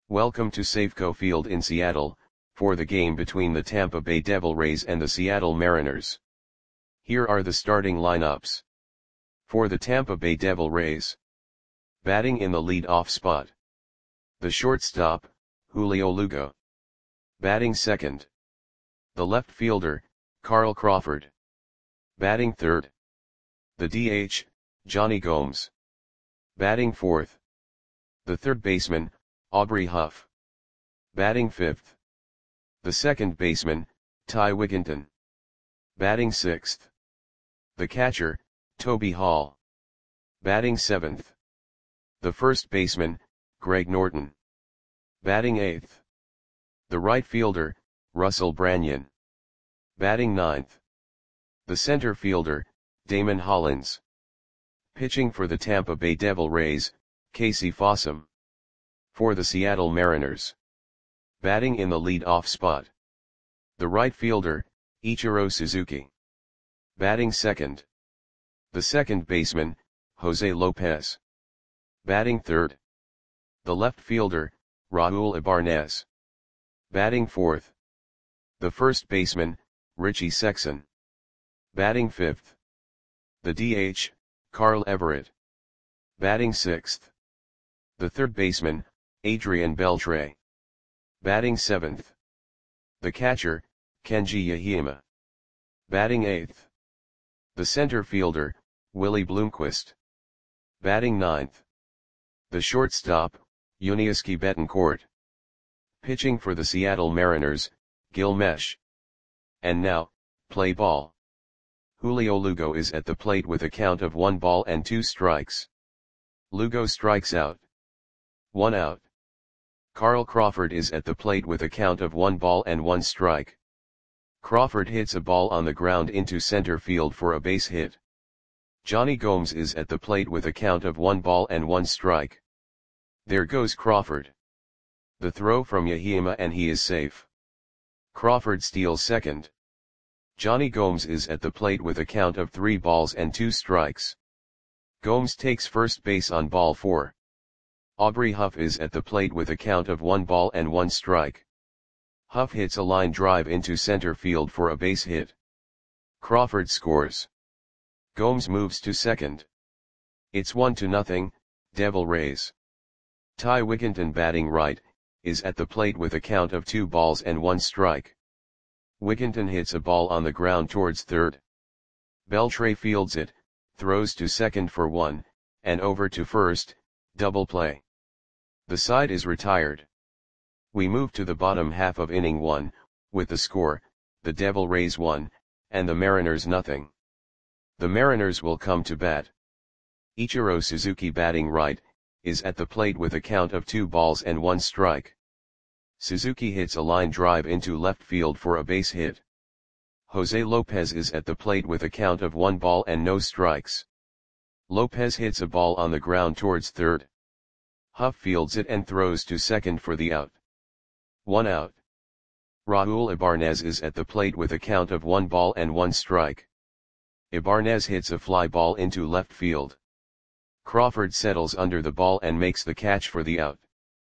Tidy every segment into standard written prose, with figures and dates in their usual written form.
Welcome to Safeco Field in Seattle, for the game between the Tampa Bay Devil Rays and the Seattle Mariners. Here are the starting lineups. For the Tampa Bay Devil Rays, batting in the lead-off spot, the shortstop, Julio Lugo. Batting second, the left fielder, Carl Crawford. Batting third, the DH, Jonny Gomes. Batting fourth, the third baseman, Aubrey Huff. Batting fifth, the second baseman, Ty Wigginton. Batting sixth, the catcher, Toby Hall. Batting seventh, the first baseman, Greg Norton. Batting eighth, the right fielder, Russell Branyan. Batting ninth, the center fielder, Damon Hollins. Pitching for the Tampa Bay Devil Rays, Casey Fossum. For the Seattle Mariners, batting in the lead-off spot, the right fielder, Ichiro Suzuki. Batting second, the second baseman, Jose Lopez. Batting third, the left fielder, Raul Ibanez. Batting fourth, the first baseman, Richie Sexson. Batting fifth, the DH, Carl Everett. Batting sixth, the third baseman, Adrian Beltre. Batting seventh, the catcher, Kenji Yahima. Batting eighth, the center fielder, Willie Bloomquist. Batting ninth, the shortstop, Yuniesky Betancourt. Pitching for the Seattle Mariners, Gil Meche. And now, play ball. Julio Lugo is at the plate with a count of 1 ball and 2 strikes. Lugo strikes out. 1 out. Carl Crawford is at the plate with a count of 1 ball and 1 strike. Crawford hits a ball on the ground into center field for a base hit. Jonny Gomes is at the plate with a count of 1 ball and 1 strike. There goes Crawford. The throw from Yahima and he is safe. Crawford steals second. Jonny Gomes is at the plate with a count of 3 balls and 2 strikes. Gomes takes first base on ball 4. Aubrey Huff is at the plate with a count of 1 ball and 1 strike. Huff hits a line drive into center field for a base hit. Crawford scores. Gomes moves to second. It's 1-0, Devil Rays. Ty Wigginton, batting right, is at the plate with a count of 2 balls and 1 strike. Wigginton hits a ball on the ground towards third. Beltre fields it, throws to second for 1, and over to first, double play. The side is retired. We move to the bottom half of inning 1, with the score, the Devil Rays 1, and the Mariners 0. The Mariners will come to bat. Ichiro Suzuki, batting right, is at the plate with a count of 2 balls and 1 strike. Suzuki hits a line drive into left field for a base hit. Jose Lopez is at the plate with a count of 1 ball and no strikes. Lopez hits a ball on the ground towards third. Huff fields it and throws to second for the out. 1 out. Raul Ibanez is at the plate with a count of 1 ball and 1 strike. Ibanez hits a fly ball into left field. Crawford settles under the ball and makes the catch for the out.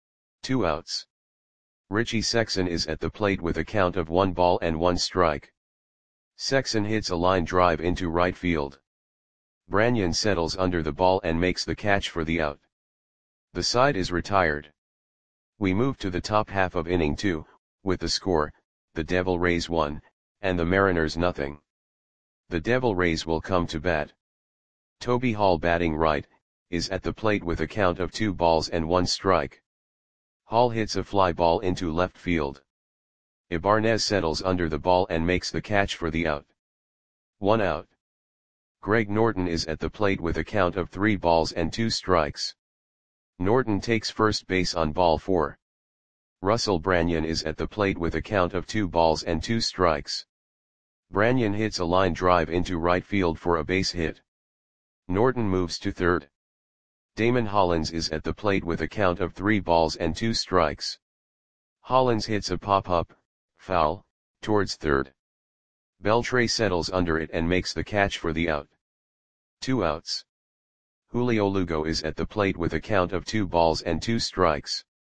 2 outs. Richie Sexson is at the plate with a count of 1 ball and 1 strike. Sexson hits a line drive into right field. Branyan settles under the ball and makes the catch for the out. The side is retired. We move to the top half of inning 2, with the score, the Devil Rays 1, and the Mariners 0. The Devil Rays will come to bat. Toby Hall, batting right, is at the plate with a count of 2 balls and 1 strike. Hall hits a fly ball into left field. Ibanez settles under the ball and makes the catch for the out. 1 out. Greg Norton is at the plate with a count of 3 balls and 2 strikes. Norton takes first base on ball 4. Russell Branyan is at the plate with a count of 2 balls and 2 strikes. Branyan hits a line drive into right field for a base hit. Norton moves to third. Damon Hollins is at the plate with a count of 3 balls and 2 strikes. Hollins hits a pop-up, foul, towards third. Beltre settles under it and makes the catch for the out. 2 outs. Julio Lugo is at the plate with a count of 2 balls and 2 strikes.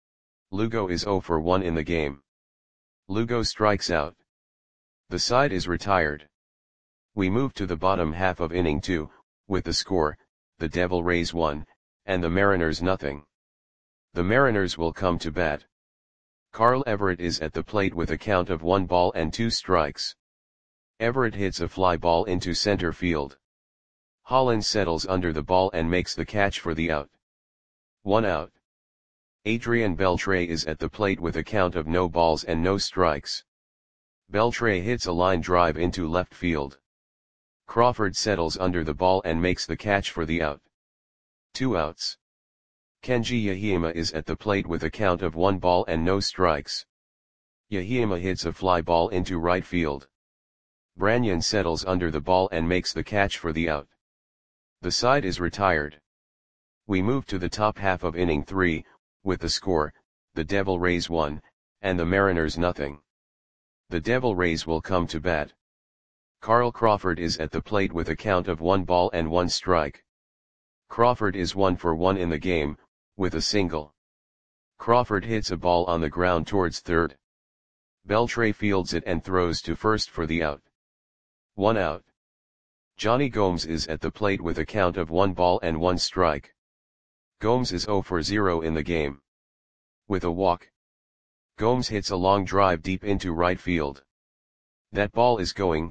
Lugo is 0 for 1 in the game. Lugo strikes out. The side is retired. We move to the bottom half of inning 2, with the score, the Devil Rays 1, and the Mariners nothing. The Mariners will come to bat. Carl Everett is at the plate with a count of 1 ball and 2 strikes. Everett hits a fly ball into center field. Holland settles under the ball and makes the catch for the out. 1 out. Adrian Beltre is at the plate with a count of no balls and no strikes. Beltre hits a line drive into left field. Crawford settles under the ball and makes the catch for the out. 2 outs. Kenji Yahima is at the plate with a count of 1 ball and no strikes. Yahima hits a fly ball into right field. Branyan settles under the ball and makes the catch for the out. The side is retired. We move to the top half of inning 3, with the score, the Devil Rays 1, and the Mariners nothing. The Devil Rays will come to bat. Carl Crawford is at the plate with a count of 1 ball and 1 strike. Crawford is 1 for 1 in the game, with a single. Crawford hits a ball on the ground towards third. Beltre fields it and throws to first for the out. 1 out. Johnny Gomes is at the plate with a count of 1 ball and 1 strike. Gomes is 0 for 0 in the game. With a walk. Gomes hits a long drive deep into right field. That ball is gone.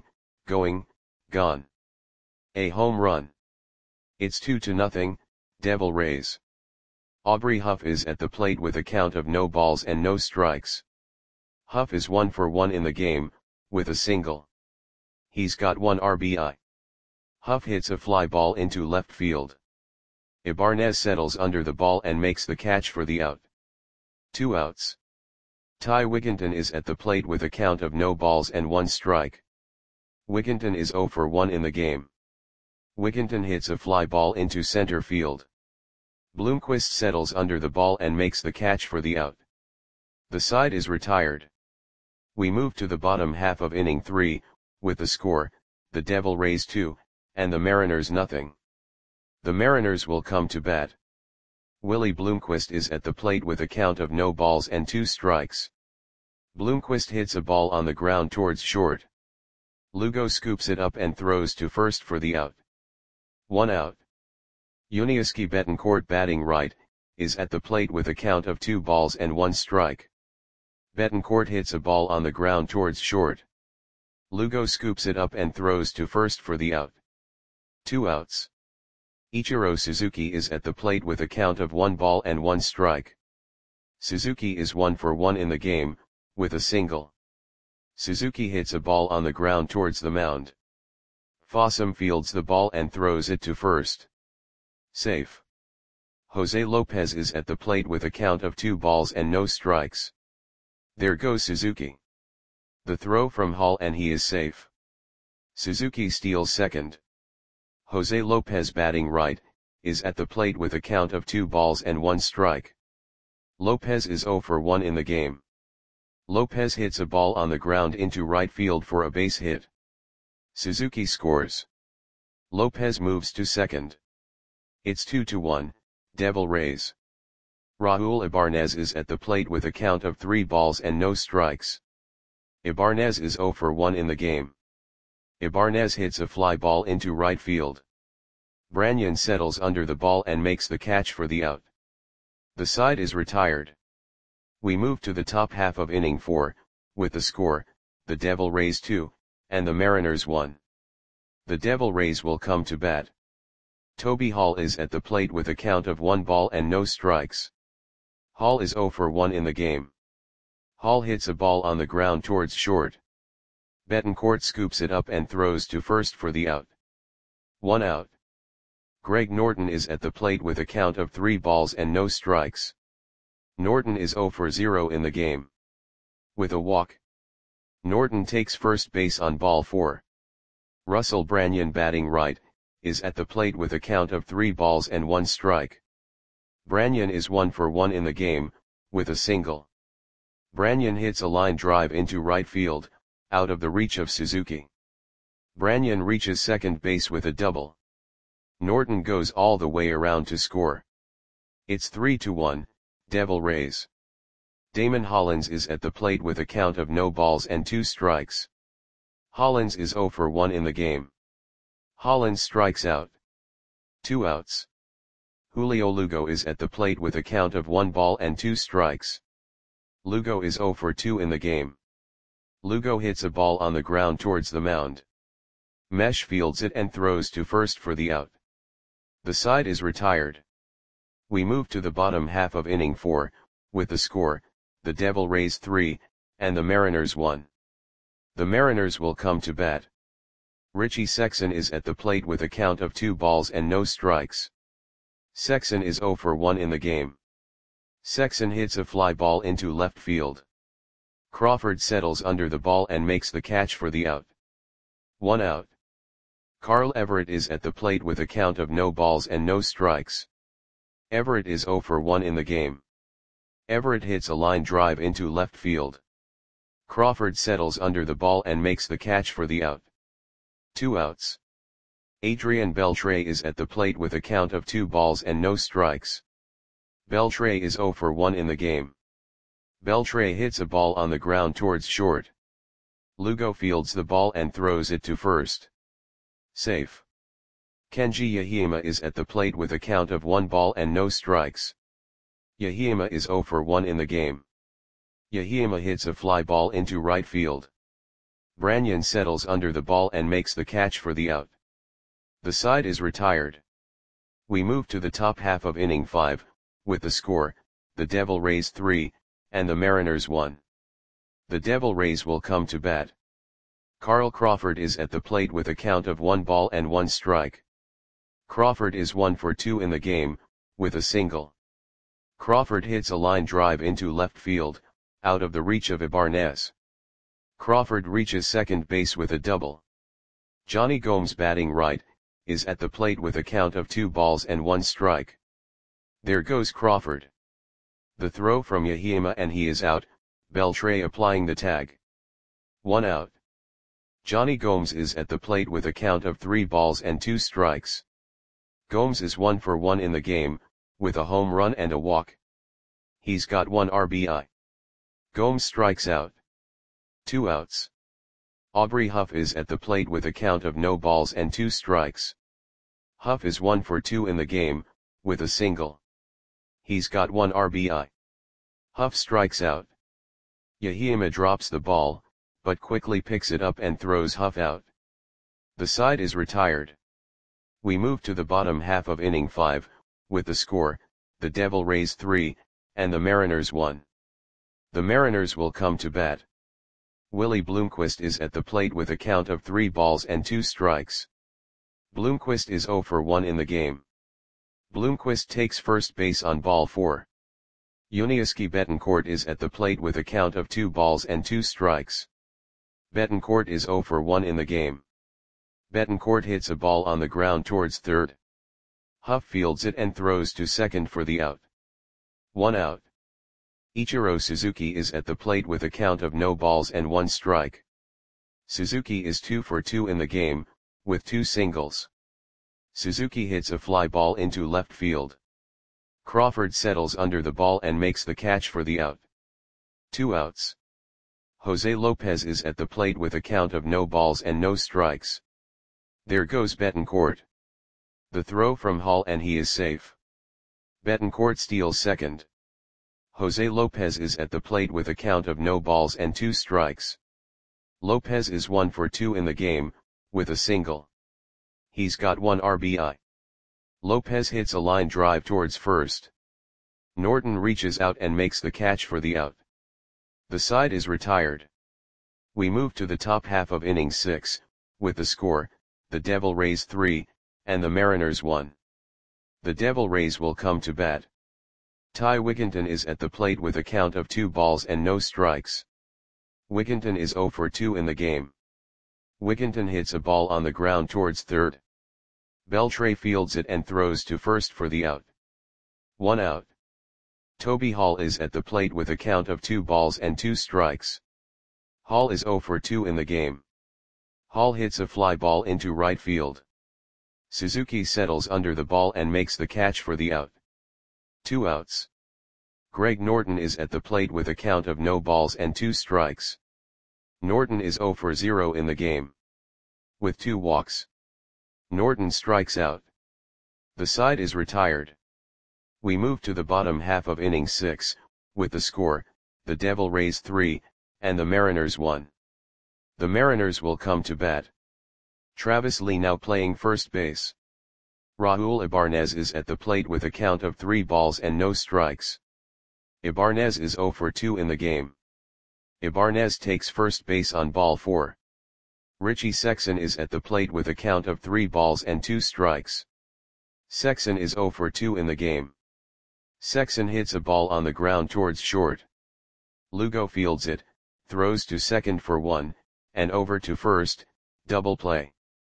A home run. It's 2-0, Devil Rays. Aubrey Huff is at the plate with a count of no balls and no strikes. Huff is 1 for 1 in the game, with a single. He's got 1 RBI. Huff hits a fly ball into left field. Ibarnez settles under the ball and makes the catch for the out. 2 outs. Ty Wigginton is at the plate with a count of no balls and 1 strike. Wigginton is 0 for 1 in the game. Wigginton hits a fly ball into center field. Bloomquist settles under the ball and makes the catch for the out. The side is retired. We move to the bottom half of inning 3, with the score, the Devil Rays 2, and the Mariners nothing. The Mariners will come to bat. Willie Bloomquist is at the plate with a count of no balls and 2 strikes. Bloomquist hits a ball on the ground towards short. Lugo scoops it up and throws to first for the out. 1 out. Yuniesky Betancourt, batting right, is at the plate with a count of 2 balls and 1 strike. Betancourt hits a ball on the ground towards short. Lugo scoops it up and throws to first for the out. 2 outs. Ichiro Suzuki is at the plate with a count of 1 ball and 1 strike. Suzuki is 1 for 1 in the game, with a single. Suzuki hits a ball on the ground towards the mound. Fossum fields the ball and throws it to first. Safe. Jose Lopez is at the plate with a count of 2 balls and no strikes. There goes Suzuki. The throw from Hall and he is safe. Suzuki steals second. Jose Lopez, batting right, is at the plate with a count of 2 balls and 1 strike. Lopez is 0 for 1 in the game. Lopez hits a ball on the ground into right field for a base hit. Suzuki scores. Lopez moves to second. It's 2-1, Devil Rays. Raul Ibarnez is at the plate with a count of 3 balls and no strikes. Ibarnez is 0 for 1 in the game. Ibarnez hits a fly ball into right field. Branyan settles under the ball and makes the catch for the out. The side is retired. We move to the top half of inning 4, with the score, the Devil Rays 2, and the Mariners 1. The Devil Rays will come to bat. Toby Hall is at the plate with a count of 1 ball and no strikes. Hall is 0 for 1 in the game. Hall hits a ball on the ground towards short. Betancourt scoops it up and throws to first for the out. 1 out. Greg Norton is at the plate with a count of 3 balls and no strikes. Norton is 0 for 0 in the game. With a walk. Norton takes first base on ball 4. Russell Branyan, batting right, is at the plate with a count of 3 balls and 1 strike. Branyan is 1 for 1 in the game, with a single. Branyan hits a line drive into right field, out of the reach of Suzuki. Branyan reaches second base with a double. Norton goes all the way around to score. It's 3-1, Devil Rays. Damon Hollins is at the plate with a count of no balls and 2 strikes. Hollins is 0 for 1 in the game. Hollins strikes out. 2 outs. Julio Lugo is at the plate with a count of 1 ball and 2 strikes. Lugo is 0 for 2 in the game. Lugo hits a ball on the ground towards the mound. Mesh fields it and throws to first for the out. The side is retired. We move to the bottom half of inning 4, with the score, the Devil Rays 3, and the Mariners 1. The Mariners will come to bat. Richie Sexson is at the plate with a count of 2 balls and no strikes. Sexson is 0 for 1 in the game. Sexson hits a fly ball into left field. Crawford settles under the ball and makes the catch for the out. 1 out. Carl Everett is at the plate with a count of no balls and no strikes. Everett is 0 for 1 in the game. Everett hits a line drive into left field. Crawford settles under the ball and makes the catch for the out. 2 outs. Adrian Beltre is at the plate with a count of 2 balls and no strikes. Beltre is 0 for 1 in the game. Beltre hits a ball on the ground towards short. Lugo fields the ball and throws it to first. Safe. Kenji Yahima is at the plate with a count of 1 ball and no strikes. Yahima is 0 for 1 in the game. Yahima hits a fly ball into right field. Branyan settles under the ball and makes the catch for the out. The side is retired. We move to the top half of inning 5, with the score, the Devil Rays 3, and the Mariners 1. The Devil Rays will come to bat. Carl Crawford is at the plate with a count of 1 ball and 1 strike. Crawford is 1 for 2 in the game, with a single. Crawford hits a line drive into left field, out of the reach of Ibanez. Crawford reaches second base with a double. Johnny Gomes, batting right, is at the plate with a count of 2 balls and 1 strike. There goes Crawford. The throw from Yahima and he is out, Beltre applying the tag. 1 out. Johnny Gomes is at the plate with a count of 3 balls and 2 strikes. Gomes is 1 for 1 in the game, with a home run and a walk. He's got 1 RBI. Gomes strikes out. 2 outs. Aubrey Huff is at the plate with a count of no balls and 2 strikes. Huff is 1 for 2 in the game, with a single. He's got 1 RBI. Huff strikes out. Yahima drops the ball, but quickly picks it up and throws Huff out. The side is retired. We move to the bottom half of inning 5, with the score, the Devil Rays 3, and the Mariners 1. The Mariners will come to bat. Willie Bloomquist is at the plate with a count of 3 balls and 2 strikes. Bloomquist is 0 for 1 in the game. Bloomquist takes first base on ball 4. Yuniesky Betancourt is at the plate with a count of 2 balls and 2 strikes. Betancourt is 0 for 1 in the game. Betancourt hits a ball on the ground towards third. Huff fields it and throws to second for the out. 1 out. Ichiro Suzuki is at the plate with a count of no balls and 1 strike. Suzuki is 2 for 2 in the game, with 2 singles. Suzuki hits a fly ball into left field. Crawford settles under the ball and makes the catch for the out. 2 outs. Jose Lopez is at the plate with a count of no balls and no strikes. There goes Betancourt. The throw from Hall and he is safe. Betancourt steals second. Jose Lopez is at the plate with a count of no balls and 2 strikes. Lopez is 1 for 2 in the game, with a single. He's got 1 RBI. Lopez hits a line drive towards first. Norton reaches out and makes the catch for the out. The side is retired. We move to the top half of inning 6, with the score, the Devil Rays 3, and the Mariners 1. The Devil Rays will come to bat. Ty Wigginton is at the plate with a count of 2 balls and no strikes. Wigginton is 0 for 2 in the game. Wigginton hits a ball on the ground towards third. Beltre fields it and throws to first for the out. 1 out. Toby Hall is at the plate with a count of 2 balls and 2 strikes. Hall is 0 for 2 in the game. Hall hits a fly ball into right field. Suzuki settles under the ball and makes the catch for the out. 2 outs. Greg Norton is at the plate with a count of no balls and 2 strikes. Norton is 0 for 0 in the game. With 2 walks. Norton strikes out. The side is retired. We move to the bottom half of inning 6, with the score, the Devil Rays 3, and the Mariners 1. The Mariners will come to bat. Travis Lee now playing first base. Raul Ibanez is at the plate with a count of 3 balls and no strikes. Ibanez is 0 for 2 in the game. Ibanez takes first base on ball 4. Richie Sexson is at the plate with a count of 3 balls and 2 strikes. Sexson is 0 for 2 in the game. Sexson hits a ball on the ground towards short. Lugo fields it, throws to second for 1, and over to first, double play.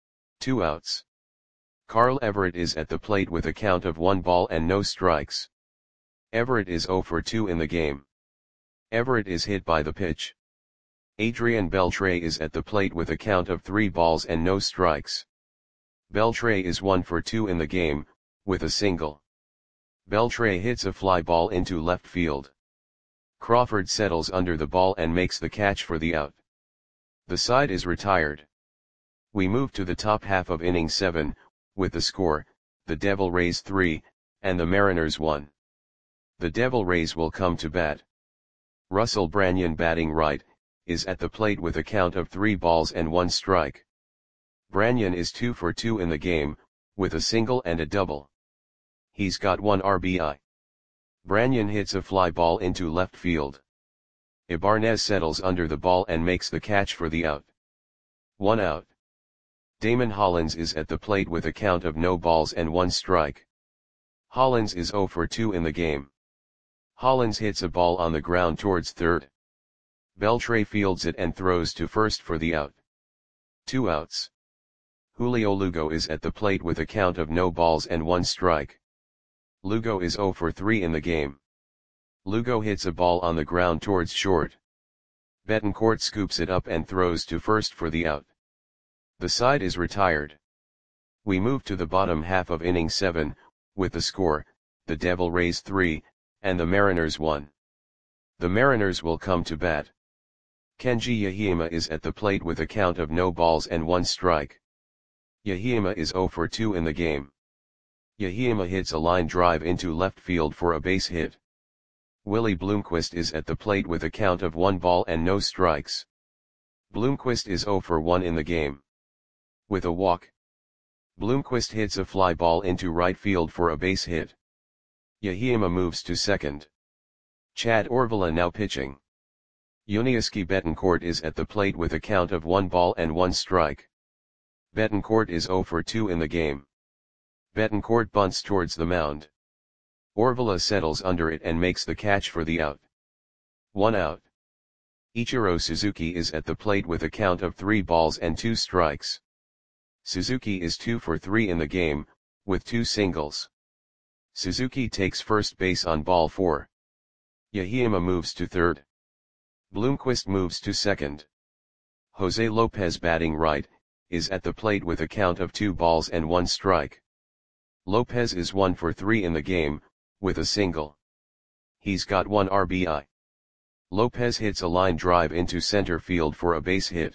2 outs. Carl Everett is at the plate with a count of 1 ball and no strikes. Everett is 0 for 2 in the game. Everett is hit by the pitch. Adrian Beltre is at the plate with a count of 3 balls and no strikes. Beltre is 1 for 2 in the game, with a single. Beltre hits a fly ball into left field. Crawford settles under the ball and makes the catch for the out. The side is retired. We move to the top half of inning 7, with the score, the Devil Rays 3, and the Mariners 1. The Devil Rays will come to bat. Russell Branyan batting right, is at the plate with a count of 3 balls and 1 strike. Branyan is 2 for 2 in the game, with a single and a double. He's got 1 RBI. Branyan hits a fly ball into left field. Ibanez settles under the ball and makes the catch for the out. 1 out. Damon Hollins is at the plate with a count of no balls and 1 strike. Hollins is 0 for 2 in the game. Hollins hits a ball on the ground towards third. Beltre fields it and throws to first for the out. 2 outs. Julio Lugo is at the plate with a count of no balls and 1 strike. Lugo is 0 for 3 in the game. Lugo hits a ball on the ground towards short. Betancourt scoops it up and throws to first for the out. The side is retired. We move to the bottom half of inning 7, with the score, the Devil Rays 3, and the Mariners 1. The Mariners will come to bat. Kenji Yahima is at the plate with a count of no balls and 1 strike. Yahima is 0 for 2 in the game. Yahima hits a line drive into left field for a base hit. Willie Bloomquist is at the plate with a count of 1 ball and no strikes. Bloomquist is 0 for 1 in the game. With a walk. Bloomquist hits a fly ball into right field for a base hit. Yahima moves to second. Chad Orvala now pitching. Yuniesky Betancourt is at the plate with a count of 1 ball and 1 strike. Betancourt is 0 for 2 in the game. Betancourt bunts towards the mound. Orvala settles under it and makes the catch for the out. 1 out. Ichiro Suzuki is at the plate with a count of 3 balls and 2 strikes. Suzuki is 2 for 3 in the game, with 2 singles. Suzuki takes first base on ball 4. Yahima moves to third. Bloomquist moves to second. Jose Lopez batting right, is at the plate with a count of 2 balls and 1 strike. Lopez is 1 for 3 in the game, with a single. He's got 1 RBI. Lopez hits a line drive into center field for a base hit.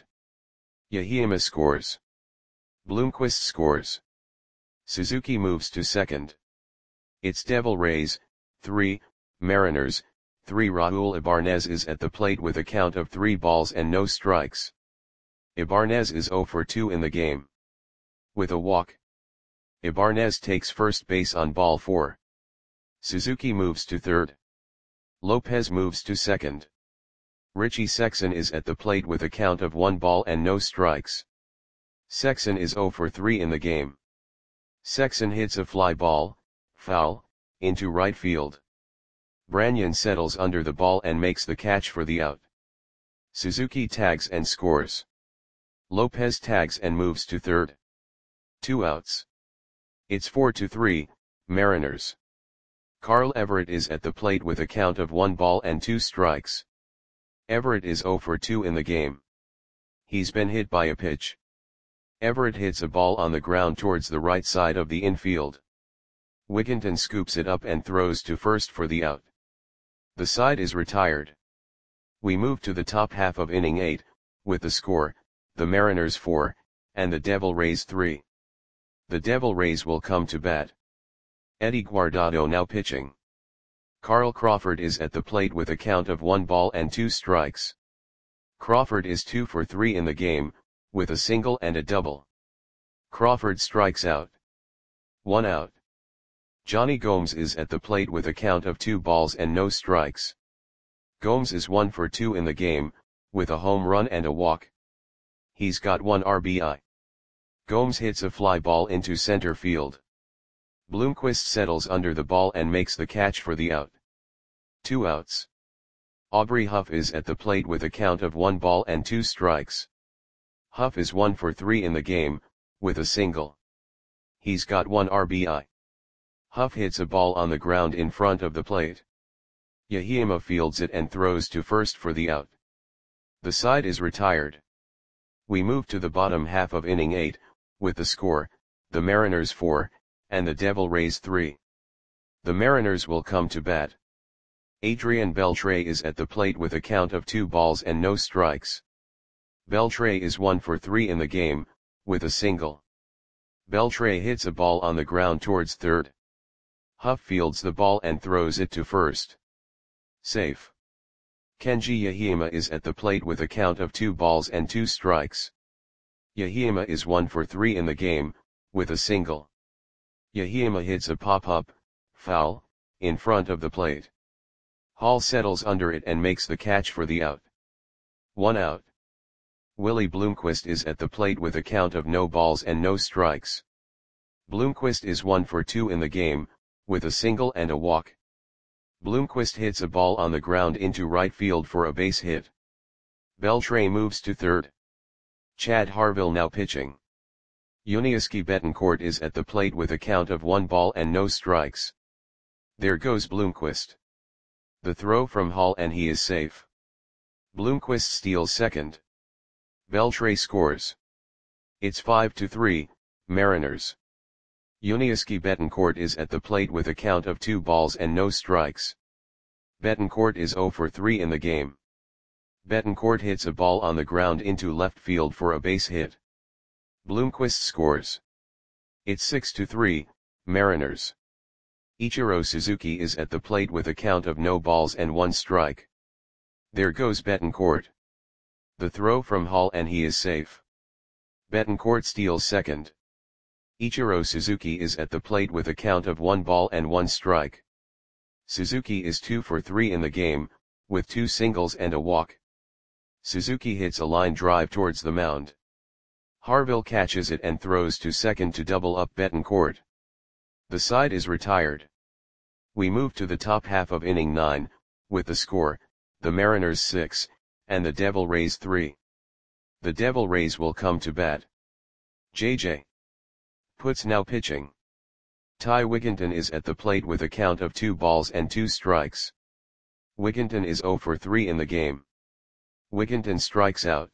Yahima scores. Bloomquist scores. Suzuki moves to second. It's Devil Rays, 3, Mariners, 3. Raul Ibanez is at the plate with a count of 3 balls and no strikes. Ibanez is 0 for 2 in the game. With a walk. Ibanez takes first base on ball 4. Suzuki moves to third. Lopez moves to second. Richie Sexson is at the plate with a count of 1 ball and no strikes. Sexson is 0 for 3 in the game. Sexson hits a fly ball, foul, into right field. Branyan settles under the ball and makes the catch for the out. Suzuki tags and scores. Lopez tags and moves to third. 2 outs. It's 4-3, Mariners. Carl Everett is at the plate with a count of 1 ball and 2 strikes. Everett is 0 for 2 in the game. He's been hit by a pitch. Everett hits a ball on the ground towards the right side of the infield. Wigginton scoops it up and throws to first for the out. The side is retired. We move to the top half of inning 8, with the score, the Mariners 4, and the Devil Rays 3. The Devil Rays will come to bat. Eddie Guardado now pitching. Carl Crawford is at the plate with a count of 1 ball and 2 strikes. Crawford is 2 for 3 in the game, with a single and a double. Crawford strikes out. 1 out. Johnny Gomes is at the plate with a count of 2 balls and no strikes. Gomes is 1 for 2 in the game, with a home run and a walk. He's got 1 RBI. Gomes hits a fly ball into center field. Bloomquist settles under the ball and makes the catch for the out. 2 outs. Aubrey Huff is at the plate with a count of 1 ball and 2 strikes. Huff is 1 for 3 in the game, with a single. He's got 1 RBI. Huff hits a ball on the ground in front of the plate. Yahima fields it and throws to first for the out. The side is retired. We move to the bottom half of inning 8, with the score, the Mariners 4, and the Devil Rays 3. The Mariners will come to bat. Adrian Beltre is at the plate with a count of 2 balls and no strikes. Beltre is 1 for 3 in the game, with a single. Beltre hits a ball on the ground towards third. Huff fields the ball and throws it to first. Safe. Kenji Yahima is at the plate with a count of 2 balls and 2 strikes. Yahima is 1 for 3 in the game, with a single. Yahima hits a pop-up, foul, in front of the plate. Hall settles under it and makes the catch for the out. 1 out. Willie Bloomquist is at the plate with a count of no balls and no strikes. Bloomquist is 1 for 2 in the game, with a single and a walk. Bloomquist hits a ball on the ground into right field for a base hit. Beltre moves to third. Chad Harville now pitching. Yuniesky Betancourt is at the plate with a count of 1 ball and no strikes. There goes Bloomquist. The throw from Hall and he is safe. Bloomquist steals second. Beltre scores. It's 5-3, Mariners. Yuniesky Betancourt is at the plate with a count of 2 balls and no strikes. Betancourt is 0 for 3 in the game. Betancourt hits a ball on the ground into left field for a base hit. Bloomquist scores. It's 6-3, Mariners. Ichiro Suzuki is at the plate with a count of no balls and 1 strike. There goes Betancourt. The throw from Hall and he is safe. Betancourt steals second. Ichiro Suzuki is at the plate with a count of 1 ball and 1 strike. Suzuki is 2 for 3 in the game, with 2 singles and a walk. Suzuki hits a line drive towards the mound. Harville catches it and throws to second to double up Betancourt. The side is retired. We move to the top half of inning 9, with the score, the Mariners 6, and the Devil Rays 3. The Devil Rays will come to bat. J.J. Putz now pitching. Ty Wigginton is at the plate with a count of 2 balls and 2 strikes. Wigginton is 0 for 3 in the game. Wigginton strikes out.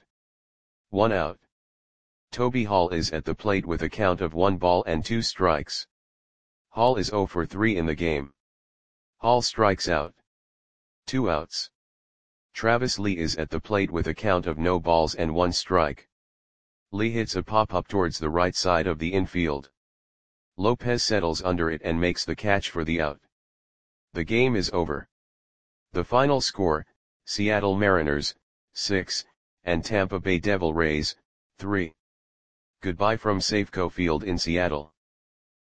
1 out. Toby Hall is at the plate with a count of 1 ball and 2 strikes. Hall is 0 for 3 in the game. Hall strikes out. 2 outs. Travis Lee is at the plate with a count of no balls and 1 strike. Lee hits a pop-up towards the right side of the infield. Lopez settles under it and makes the catch for the out. The game is over. The final score, Seattle Mariners, 6, and Tampa Bay Devil Rays, 3. Goodbye from Safeco Field in Seattle.